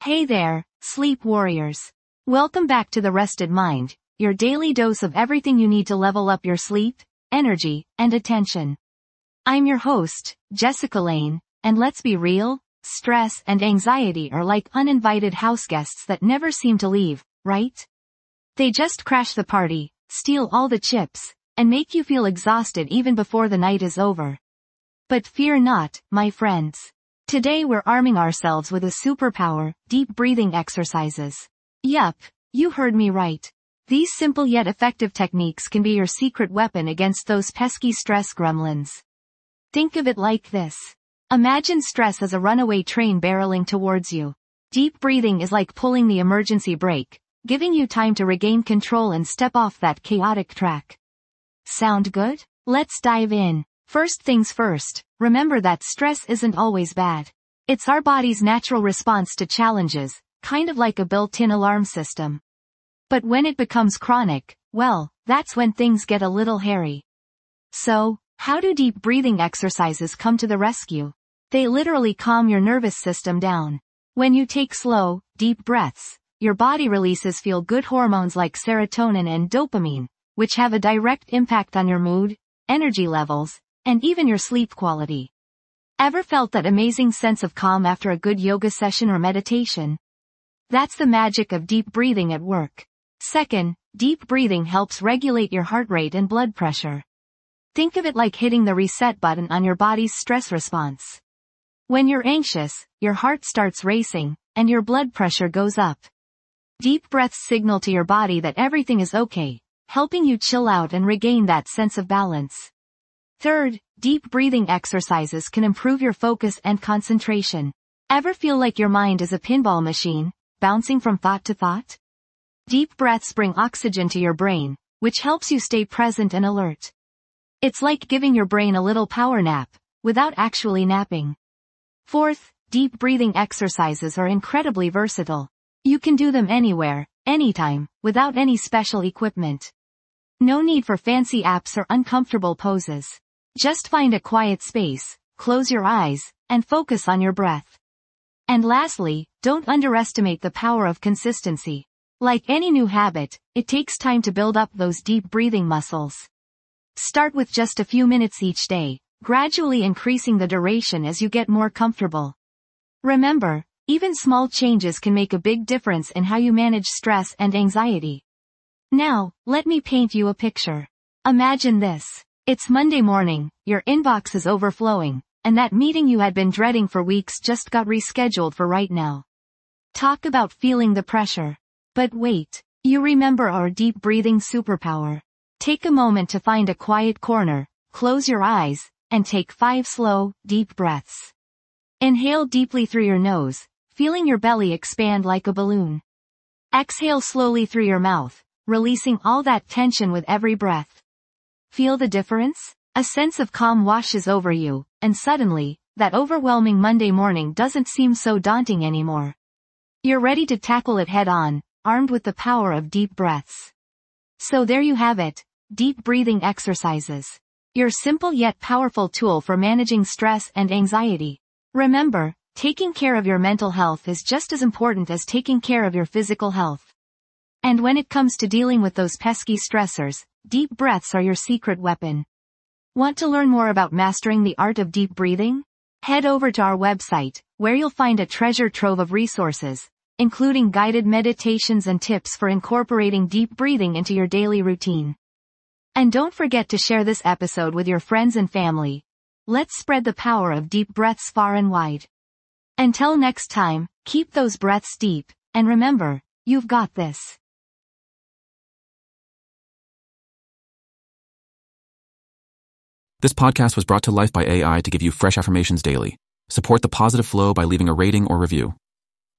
Hey there, sleep warriors. Welcome back to the Rested Mind, your daily dose of everything you need to level up your sleep, energy, and attention. I'm your host, Jessica Lane, and let's be real, stress and anxiety are like uninvited house guests that never seem to leave, right? They just crash the party, steal all the chips, and make you feel exhausted even before the night is over. But fear not, my friends. Today we're arming ourselves with a superpower, deep breathing exercises. Yup, you heard me right. These simple yet effective techniques can be your secret weapon against those pesky stress gremlins. Think of it like this. Imagine stress as a runaway train barreling towards you. Deep breathing is like pulling the emergency brake, giving you time to regain control and step off that chaotic track. Sound good? Let's dive in. First things first, remember that stress isn't always bad. It's our body's natural response to challenges, kind of like a built-in alarm system. But when it becomes chronic, well, that's when things get a little hairy. So, how do deep breathing exercises come to the rescue? They literally calm your nervous system down. When you take slow, deep breaths, your body releases feel-good hormones like serotonin and dopamine, which have a direct impact on your mood, energy levels, and even your sleep quality. Ever felt that amazing sense of calm after a good yoga session or meditation? That's the magic of deep breathing at work. Second, deep breathing helps regulate your heart rate and blood pressure. Think of it like hitting the reset button on your body's stress response. When you're anxious, your heart starts racing, and your blood pressure goes up. Deep breaths signal to your body that everything is okay, helping you chill out and regain that sense of balance. Third, deep breathing exercises can improve your focus and concentration. Ever feel like your mind is a pinball machine, bouncing from thought to thought? Deep breaths bring oxygen to your brain, which helps you stay present and alert. It's like giving your brain a little power nap, without actually napping. Fourth, deep breathing exercises are incredibly versatile. You can do them anywhere, anytime, without any special equipment. No need for fancy apps or uncomfortable poses. Just find a quiet space, close your eyes, and focus on your breath. And lastly, don't underestimate the power of consistency. Like any new habit, it takes time to build up those deep breathing muscles. Start with just a few minutes each day, gradually increasing the duration as you get more comfortable. Remember, even small changes can make a big difference in how you manage stress and anxiety. Now, let me paint you a picture. Imagine this. It's Monday morning, your inbox is overflowing, and that meeting you had been dreading for weeks just got rescheduled for right now. Talk about feeling the pressure. But wait, you remember our deep breathing superpower. Take a moment to find a quiet corner, close your eyes, and take 5 slow, deep breaths. Inhale deeply through your nose, feeling your belly expand like a balloon. Exhale slowly through your mouth, releasing all that tension with every breath. Feel the difference? A sense of calm washes over you, and suddenly, that overwhelming Monday morning doesn't seem so daunting anymore. You're ready to tackle it head-on, armed with the power of deep breaths. So there you have it, deep breathing exercises. Your simple yet powerful tool for managing stress and anxiety. Remember, taking care of your mental health is just as important as taking care of your physical health. And when it comes to dealing with those pesky stressors, deep breaths are your secret weapon. Want to learn more about mastering the art of deep breathing? Head over to our website, where you'll find a treasure trove of resources, including guided meditations and tips for incorporating deep breathing into your daily routine. And don't forget to share this episode with your friends and family. Let's spread the power of deep breaths far and wide. Until next time, keep those breaths deep, and remember, you've got this. This podcast was brought to life by AI to give you fresh affirmations daily. Support the positive flow by leaving a rating or review.